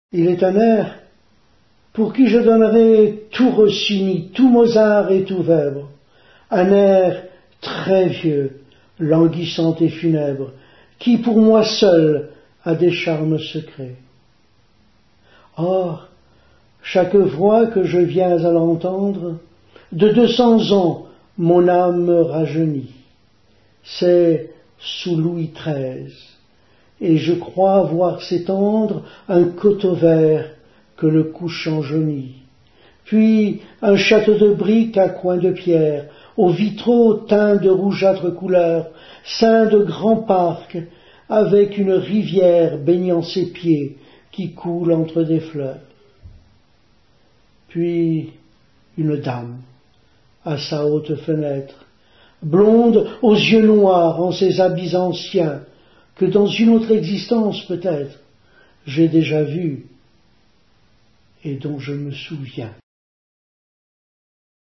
Il est un air pour qui je donnerais tout Rossini, tout Mozart et tout Weber, un air très vieux, languissant et funèbre, qui pour moi seul a des charmes secrets. Or, chaque voix que je viens à l'entendre, de 200 ans mon âme rajeunit. C'est sous Louis XIII, et je crois voir s'étendre un coteau vert que le couchant jaunit, puis un château de briques à coins de pierre, aux vitraux teints de rougeâtre couleur, ceint de grands parcs, avec une rivière baignant ses pieds qui coule entre des fleurs. Puis une dame, à sa haute fenêtre, blonde aux yeux noirs en ses habits anciens, que dans une autre existence peut-être j'ai déjà vue et dont je me souviens.